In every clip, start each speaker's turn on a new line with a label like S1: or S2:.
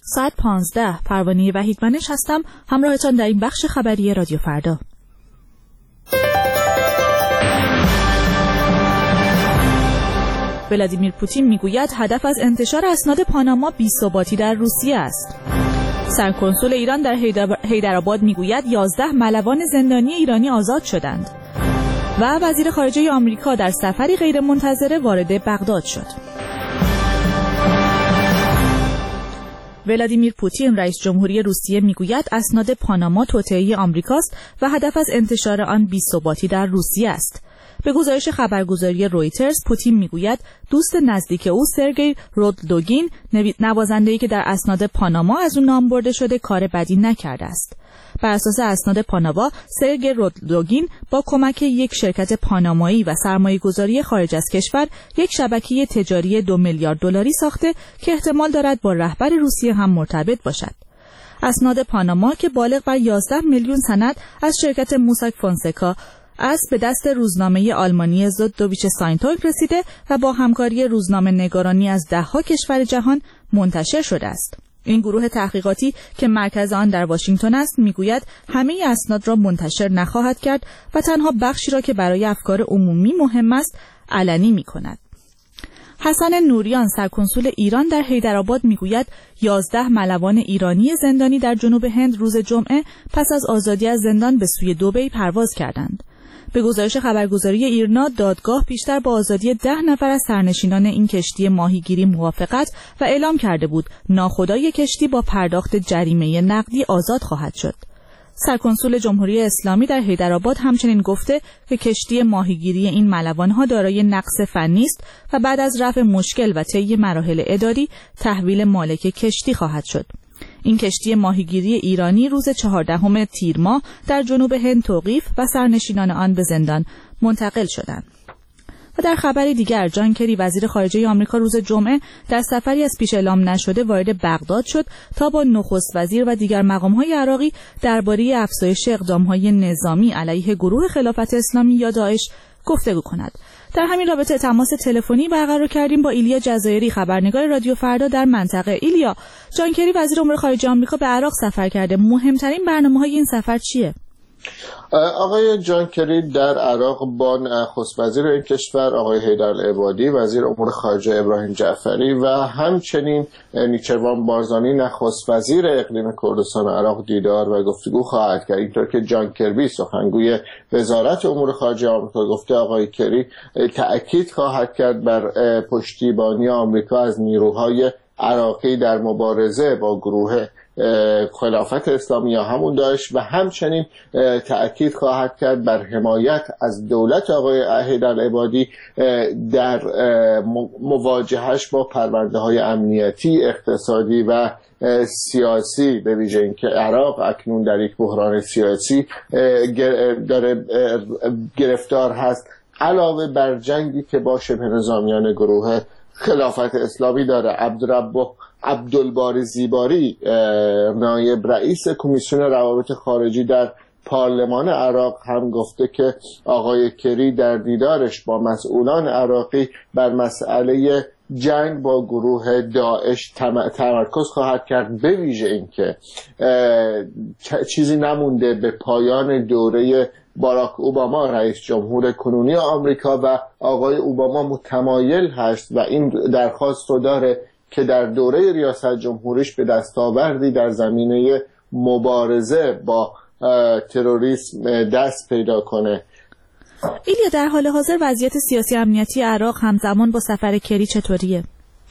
S1: ساعت 15 پروانه وحیدمنش هستم، همراهتان در این بخش خبری رادیو فردا. ولادیمیر پوتین میگوید هدف از انتشار اسناد پاناما بی‌ثباتی در روسیه است. سرکنسول ایران در حیدرآباد میگوید 11 ملوان زندانی ایرانی آزاد شدند. و وزیر خارجه آمریکا در سفری غیرمنتظره وارد بغداد شد. ولادیمیر پوتین رئیس جمهوری روسیه میگوید اسناد پاناما توطئه آمریکاست و هدف از انتشار آن بی‌ثباتی در روسیه است. به گزارش خبرگزاری رویترز، پوتین میگوید دوست نزدیک او سرگئی رودلوگین، نوازنده‌ای که در اسناد پاناما از او نام برده شده، کار بدی نکرده است. بر اساس اسناد پاناما، سرگئی رودلوگین با کمک یک شرکت پانامایی و سرمایه‌گذاری خارج از کشور یک شبکه تجاری 2 میلیارد دلاری ساخته که احتمال دارد با رهبر روسیه هم مرتبط باشد. اسناد پاناما که بالغ بر 11 میلیون سند از شرکت موساک فونسکا به دست روزنامه آلمانی زودویچه ساینتونگ رسیده و با همکاری روزنامه نگارانی از ده‌ها کشور جهان منتشر شده است. این گروه تحقیقاتی که مرکز آن در واشنگتن است میگوید همه اسناد را منتشر نخواهد کرد و تنها بخشی را که برای افکار عمومی مهم است علنی می‌کند. حسن نوریان سرکنسول ایران در حیدرآباد میگوید 11 ملوان ایرانی زندانی در جنوب هند روز جمعه پس از آزادی از زندان به سوی دبی پرواز کردند. به گزارش خبرگزاری ایرنا، دادگاه پیشتر با آزادی 10 نفر از سرنشینان این کشتی ماهیگیری موافقت و اعلام کرده بود ناخدای کشتی با پرداخت جریمه نقدی آزاد خواهد شد. سرکنسول جمهوری اسلامی در حیدرآباد همچنین گفته که کشتی ماهیگیری این ملوان‌ها دارای نقص فنی است و بعد از رفع مشکل و طی مراحل اداری تحویل مالک کشتی خواهد شد. این کشتی ماهیگیری ایرانی روز 14 تیر ماه در جنوب هند توقیف و سرنشینان آن به زندان منتقل شدند. و در خبری دیگر، جان کری وزیر خارجه آمریکا روز جمعه در سفری از پیش اعلام نشده وارد بغداد شد تا با نخست وزیر و دیگر مقام‌های عراقی درباره افزایش اقدام‌های نظامی علیه گروه خلافت اسلامی یا داعش گفتگو کند. در همین رابطه تماس تلفنی برقرار کردیم با ایلیا جزایری، خبرنگار رادیو فردا در منطقه. ایلیا، جان کری وزیر امور خارجه آمریکا به عراق سفر کرده. مهمترین برنامه‌های این سفر چیه؟
S2: آقای جان کری در عراق با نخست وزیر این کشور آقای حیدرالعبادی، وزیر امور خارجه ابراهیم جعفری و همچنین نیچروان بارزانی نخست وزیر اقلیم کردستان عراق دیدار و گفتگو خواهد کرد. اینطور که جان کربی سخنگوی وزارت امور خارجه آمریکا گفته، آقای کری تأکید خواهد کرد بر پشتیبانی آمریکا از نیروهای عراقی در مبارزه با گروه خلافت اسلامی یا همون داعش و همچنین تأکید خواهد کرد بر حمایت از دولت آقای حیدرالعبادی در مواجهش با پرونده‌های امنیتی، اقتصادی و سیاسی، به ویژه اینکه عراق اکنون در یک بحران سیاسی داره گرفتار هست، علاوه بر جنگی که با شبه نظامیان گروه خلافت اسلامی داره. عبدالباری زیباری، نایب رئیس کمیسیون روابط خارجی در پارلمان عراق، هم گفته که آقای کری در دیدارش با مسئولان عراقی بر مسئله جنگ با گروه داعش تمرکز خواهد کرد، به ویژه اینکه چیزی نمونده به پایان دوره باراک اوباما رئیس جمهور کنونی آمریکا و آقای اوباما متمایل هست و این درخواست رو داره که در دوره ریاست جمهوریش به دستاوردی در زمینه مبارزه با تروریسم دست پیدا کنه.
S1: ایلیا، در حال حاضر وضعیت سیاسی امنیتی عراق همزمان با سفر کری چطوریه؟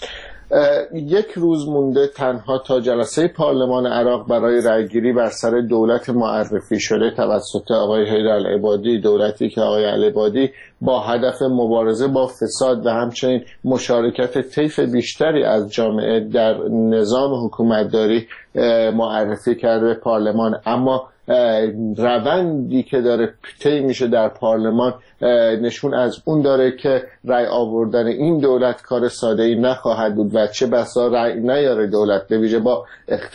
S2: یک روز مونده تنها تا جلسه پارلمان عراق برای رأیگیری بر سر دولت معرفی شده توسط آقای حیدرالعبادی، دولتی که آقای العبادی با هدف مبارزه با فساد و همچنین مشارکت طیف بیشتری از جامعه در نظام حکومتداری معرفی کرده پارلمان. اما روندی که داره طی میشه در پارلمان نشون از اون داره که رأی آوردن این دولت کار ساده‌ای نخواهد بود و چه بسا رأی نیاره دولت، به ویژه با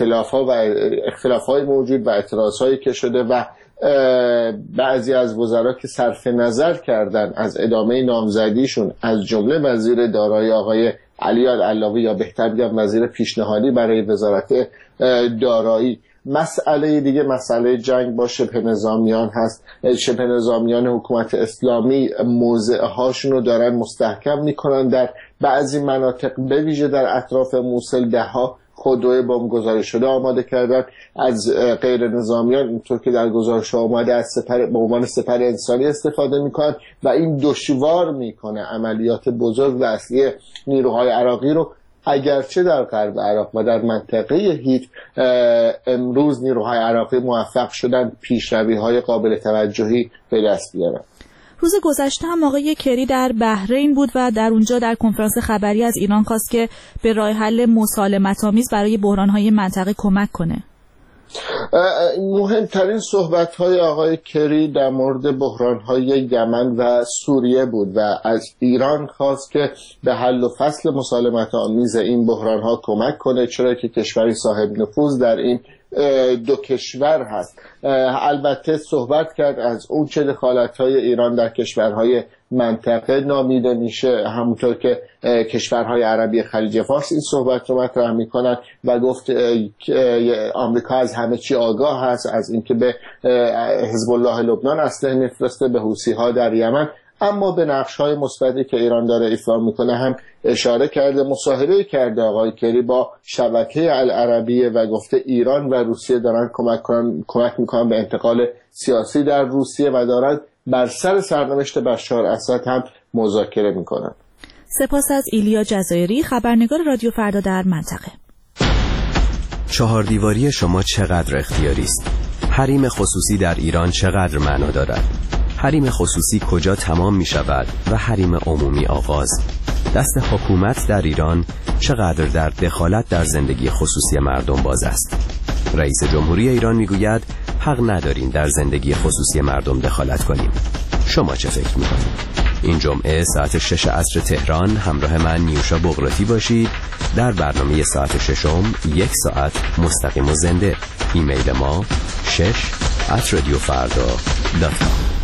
S2: اختلاف‌های موجود و اعتراض‌هایی که شده و بعضی از وزرا که صرف نظر کردن از ادامه نامزدیشون، از جمله وزیر دارایی آقای علی علاوی یا بهتر بگم وزیر پیشنهادی برای وزارت دارایی. مسئله دیگه مسئله جنگ با شبه نظامیان هست. شبه نظامیان حکومت اسلامی موضع هاشون رو دارن مستحکم میکنن در بعضی مناطق، به ویژه در اطراف موصل دهها خودروی بمبگذاری شده آماده کردن از غیر نظامیان، اینطور که در گزارش آمده از سپر به عنوان سپر انسانی استفاده میکنن و این دشوار میکنه عملیات بزرگ و اصلی نیروهای عراقی رو. اگرچه در غرب عراق و در منطقه هیت امروز نیروهای عراقی موفق شدن پیشروی‌های قابل توجهی به دست بیارن.
S1: روز گذشته هم آقای کری در بحرین بود و در اونجا در کنفرانس خبری از ایران خواست که به راه حل مسالمت‌آمیز برای بحران‌های منطقه کمک کنه.
S2: مهمترین صحبت‌های آقای کری در مورد بحران‌های یمن و سوریه بود و از ایران خواست که به حل و فصل مسالمت‌آمیز این بحران‌ها کمک کنه، چرا که کشوری صاحب نفوذ در این دو کشور هست. البته صحبت کرد از اون چه دخالت‌های ایران در کشورهای منطقه نامیده میشه، همونطور که کشورهای عربی خلیج فارس این صحبت رو مطرح میکنن و گفت آمریکا از همه چی آگاه هست، از اینکه به حزب الله لبنان اسلحه میفرسته، به حوثی‌ها در یمن، اما به نقش‌های مثبتی که ایران داره ایفا میکنه هم اشاره کرده. مصاحبه کرده آقای کری با شبکه العربیه و گفته ایران و روسیه دارن کمک میکنن به انتقال سیاسی در روسیه و دارن بر سر سرنوشت بشار اسد هم مذاکره میکنن.
S1: سپاس از ایلیا جزایری، خبرنگار رادیو فردا در منطقه.
S3: چهار دیواری شما چقدر اختیاری است؟ حریم خصوصی در ایران چقدر معنا دارد؟ حریم خصوصی کجا تمام می شود و حریم عمومی آغاز؟ دست حکومت در ایران چقدر در دخالت در زندگی خصوصی مردم باز است؟ رئیس جمهوری ایران می گوید حق نداریم در زندگی خصوصی مردم دخالت کنیم. شما چه فکر می کنید؟ این جمعه ساعت 6 عصر تهران همراه من نیوشا بغراتی باشید در برنامه ساعت 6 یک ساعت مستقیم و زنده. ایمیل ما 6@radiofarda.com.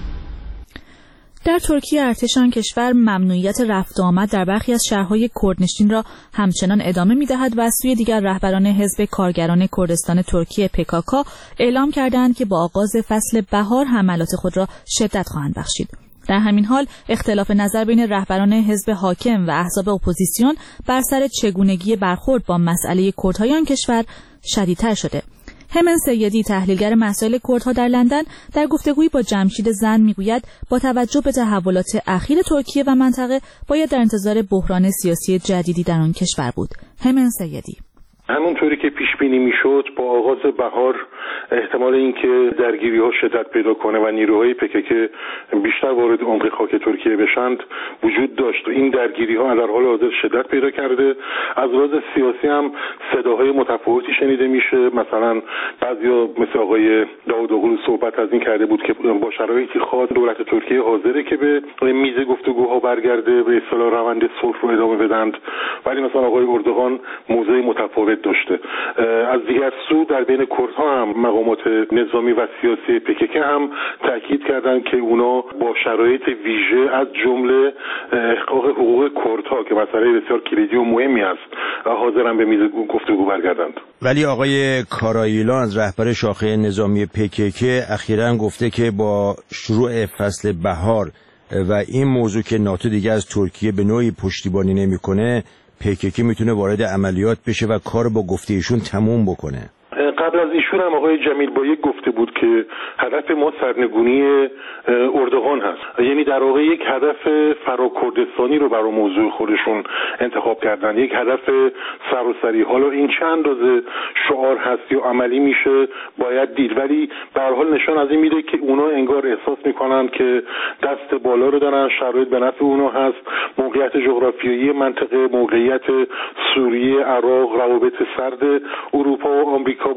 S1: در ترکیه ارتش آن کشور ممنوعیت رفت و آمد در برخی از شهرهای کردنشین را همچنان ادامه می‌دهد و از سوی دیگر رهبران حزب کارگران کردستان ترکیه PKK اعلام کردند که با آغاز فصل بهار حملات خود را شدت خواهند بخشید. در همین حال اختلاف نظر بین رهبران حزب حاکم و احزاب اپوزیسیون بر سر چگونگی برخورد با مسئله کردهای آن کشور شدیدتر شده. همن سیدی، تحلیلگر مسائل کردها در لندن، در گفتگویی با جمشید زن میگوید با توجه به تحولات اخیر ترکیه و منطقه باید در انتظار بحران سیاسی جدیدی در آن کشور بود. همن سیدی:
S4: همونطوری که پیش بینی میشد با آغاز بهار احتمال اینکه درگیری‌ها شدت پیدا کنه و نیروهای PKK بیشتر وارد عمق خاک ترکیه بشند وجود داشت و این درگیری‌ها در حال حاضر شدت پیدا کرده. از لحاظ سیاسی هم صداهای متفاوتی شنیده میشه. مثلا بعضیا مثل آقای داوود اغلو صحبت از این کرده بود که با شرایطی خاص دولت ترکیه حاضره که به میز گفتگوها برگرده، به اصطلاح روند صلح رو ادامه بدند، ولی مثلا آقای اردوغان موضع متفاوت داشته. از دیگر سو در بین کردها هم مقامات نظامی و سیاسی PKK هم تاکید کردند که اونا با شرایط ویژه از جمله احقاق حقوق کردها که مسئله بسیار کلیدی و مهمی است حاضرن به میز گفتگو برگردند.
S5: ولی آقای کارایلان از رهبر شاخه نظامی PKK اخیراً گفته که با شروع فصل بهار و این موضوع که ناتو دیگه از ترکیه به نوعی پشتیبانی نمیکنه، PKK میتونه وارد عملیات بشه و کار با گفته ایشون تموم بکنه.
S4: قبل از ایشون هم آقای جمیل بایک گفته بود که هدف ما سرنگونی اردوغان هست، یعنی در واقع یک هدف فراکردستانی رو برای موضوع خودشون انتخاب کردن، یک هدف سراسری. حالا این چند اندازه شعار هست یا عملی میشه باید دید، ولی به هر حال نشان از این میده که اونا انگار احساس میکنن که دست بالا رو دارن، شرایط به نفع اونا هست، موقعیت جغرافیایی منطقه، موقعیت سوریه، عراق، روابط سرد اروپا و آمریکا با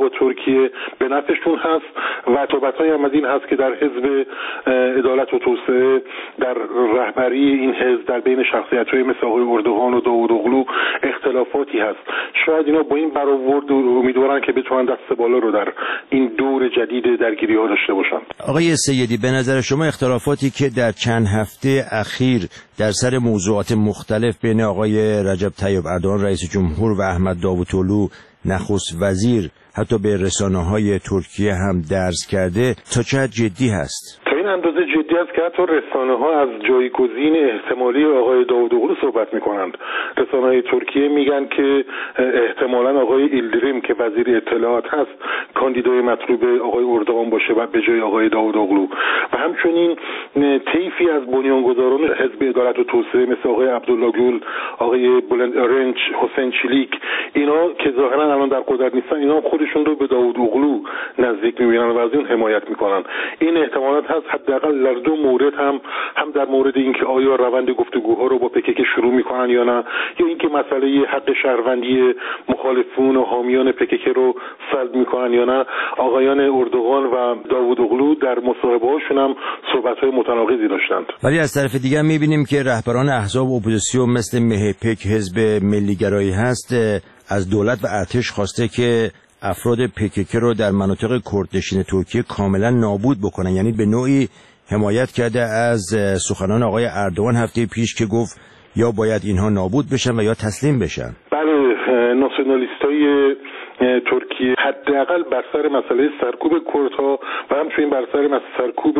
S4: با ترکیه به نفعشون هست و صحبت‌های هم از این هست که در حزب عدالت و توسعه در رهبری این حزب در بین شخصیت‌های مثل آقای اردوغان و داوودوغلو اختلافاتی هست. شاید اینا با این برآورد امیدوارن که بتونن دست بالا رو در این دور جدید درگیری‌ها داشته باشن.
S5: آقای سیدی، به نظر شما اختلافاتی که در چند هفته اخیر در سر موضوعات مختلف بین آقای رجب طیب اردوغان رئیس جمهور و احمد داوطلو نخست وزیر حتی به رسانه‌های ترکیه هم درز کرده تا چه حد جدی هست؟
S4: تا این اندازه جدی است که حتی رسانه‌ها از جایگزین احتمالی آقای داوودوغلو صحبت می‌کنند. رسانه‌های ترکیه میگن که احتمالاً آقای ایلدریم که وزیر اطلاعات هست کاندیدای مطلوب آقای اردوغان باشه و به جای آقای داوودوغلو و همچنین طیفی از بنیانگذاران حزب عدالت و توسعه مثل آقای عبدالله گل، آقای بلند ارنج، حسین چلیک، اینا که ظاهراً الان در قدرت نیستن، اینا خودشون رو به داوودوغلو نزدیک می‌بینن و از اون حمایت می‌کنن. این احتمالات هست حداقل در دو مورد هم در مورد اینکه آیا روند گفتگوها رو با پکک شروع می‌کنن یا نه، یا اینکه مسئله حق شهروندی مخالفون و حامیان پکک رو سلب می‌کنن یا نه. آقایان اردوغان و داوودوغلو در مصاحبه‌هاشون هم صحبت‌های متناقضی داشتند.
S5: ولی از طرف دیگه می‌بینیم که رهبران احزاب اپوزیسیون مثل مهپک حزب ملیگرایی هست از دولت و ارتش خواسته که افراد پکک رو در مناطق کردنشین ترکیه کاملا نابود بکنن، یعنی به نوعی حمایت کرده از سخنان آقای اردوغان هفته پیش که گفت یا باید اینها نابود بشن و یا تسلیم بشن.
S4: بله، ناسیونالیستای ترکیه حداقل بر سر مسئله سرکوب کردها و همچنین بر سر سرکوب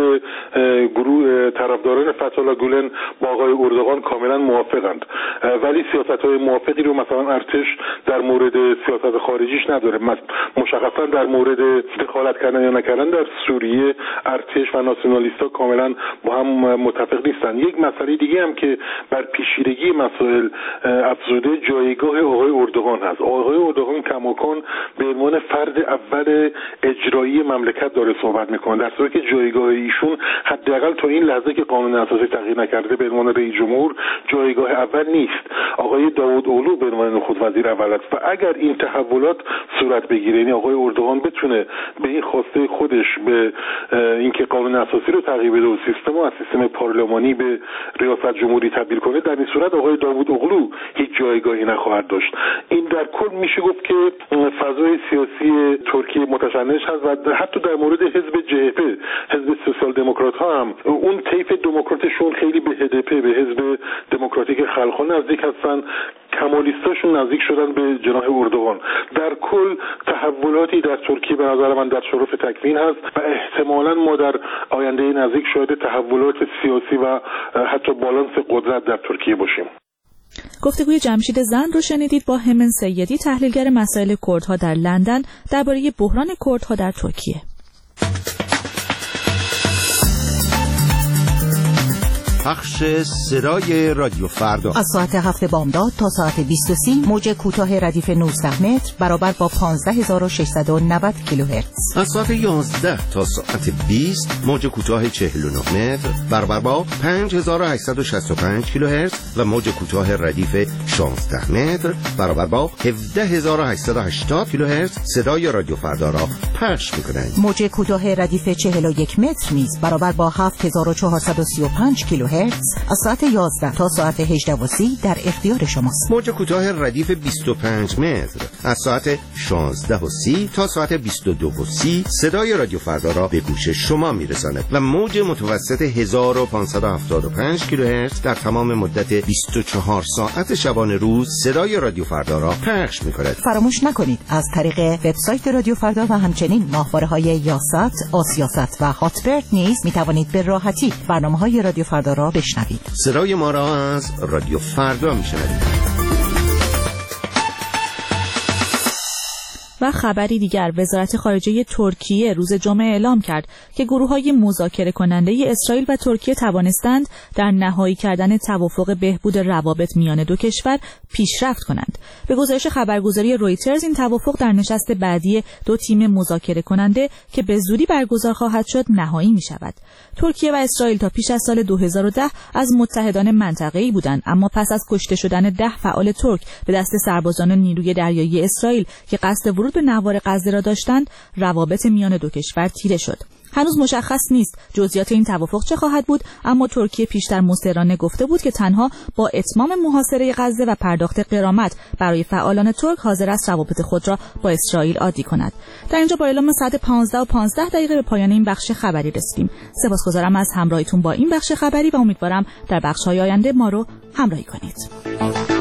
S4: گروه طرفداران فتح‌الله گولن با آقای اردوغان کاملا موافقند، ولی سیاست‌های موافقی رو مثلا ارتش در مورد سیاست خارجیش نداره. مشخصا در مورد دخالت کردن یا نکردن در سوریه ارتش و ناسیونالیست‌ها کاملا با هم متفق نیستن. یک مسئله دیگه هم که بر پیچیدگی مسائل افزوده جایگاه آقای اردوغان هست. آقای اردوغان کماکان به عنوان فرد اول اجرایی مملکت داره صحبت میکنه، در صورتی که جایگاه ایشون حداقل تا این لحظه که قانون اساسی تغییر نکرده به عنوان رئیس جمهور جایگاه اول نیست. آقای داوودوغلو به عنوان نخست وزیر اول است و اگر این تحولات صورت بگیره، یعنی آقای اردوغان بتونه به این خواسته خودش به اینکه قانون اساسی رو تغییر بده و سیستم از سیستم پارلمانی به ریاست جمهوری تبدیل کنه، در این صورت آقای داوودوغلو هیچ جایگاهی نخواهد داشت. این در کل میشه گفت که فضای سیاسی ترکیه متشنج هست و حتی در مورد حزب CHP، حزب سوسیال دموکرات ها هم اون طیف دموکراتشون خیلی به HDP، به حزب دموکراتیک خلق‌ها نزدیک هستن، کمالیستاشون نزدیک شدن به جناح اردوغان. در کل تحولاتی در ترکیه به نظر من در شرف تکوین هست و احتمالاً ما در آینده نزدیک شاهد تحولات سیاسی و حتی بالانس قدرت در ترکیه باشیم.
S1: گفتگوی جمشید زند رو شنیدید با همن سیدی، تحلیلگر مسائل کردها در لندن، درباره بحران کردها در ترکیه.
S6: پخش صدای رادیو فردا
S7: از ساعت 7 بامداد تا ساعت 20:30 موج کوتاه ردیف 19 متر برابر با 15690 کیلوهرتز.
S6: از ساعت 11 تا ساعت 20 موج کوتاه 49 متر برابر با 5865 کیلوهرتز و موج کوتاه ردیف 16 متر برابر با 17880 کیلوهرتز صدای رادیو فردا را پخش می‌کنند.
S7: موج کوتاه ردیف 41 متر نیز برابر با 7435 کیلوهرتز از ساعت 11 تا ساعت 18:30 در اختیار شماست.
S6: موج کوتاه ردیف 25 متر از ساعت 16:30 تا ساعت 22:30 صدای رادیو فردا را به گوش شما میرساند و موج متوسط 1575 کیلوهرتز در تمام مدت 24 ساعت شبانه روز صدای رادیو فردا را پخش می‌کند.
S7: فراموش نکنید از طریق وبسایت رادیو فردا و همچنین ماهواره‌های یاست، آسیاست و هاتبرد نیز می‌توانید به راحتی برنامه‌های رادیو فردا را بشنوید.
S6: صدای ما را از رادیو فردا میشنوید.
S1: و خبری دیگر، وزارت خارجه ترکیه روز جمعه اعلام کرد که گروه‌های مذاکره کننده اسرائیل و ترکیه توانستند در نهایی کردن توافق بهبود روابط میان دو کشور پیشرفت کنند. به گزارش خبرگزاری رویترز این توافق در نشست بعدی دو تیم مذاکره کننده که به زودی برگزار خواهد شد نهایی می‌شود. ترکیه و اسرائیل تا پیش از سال 2010 از متحدان منطقه‌ای بودند، اما پس از کشته شدن 10 فعال ترک به دست سربازان نیروی دریایی اسرائیل که قصد ورود ورود به نوار غزه را داشتند، روابط میان دو کشور تیره شد. هنوز مشخص نیست جزئیات این توافق چه خواهد بود، اما ترکیه پیشتر مصرانه گفته بود که تنها با اتمام محاصره غزه و پرداخت غرامت برای فعالان ترک حاضر است روابط خود را با اسرائیل عادی کند. در اینجا با اعلام ساعت 15:15 به پایان این بخش خبری رسیدیم. سپاسگزارم از همراهیتون با این بخش خبری و امیدوارم در بخش‌های آینده ما رو همراهی کنید.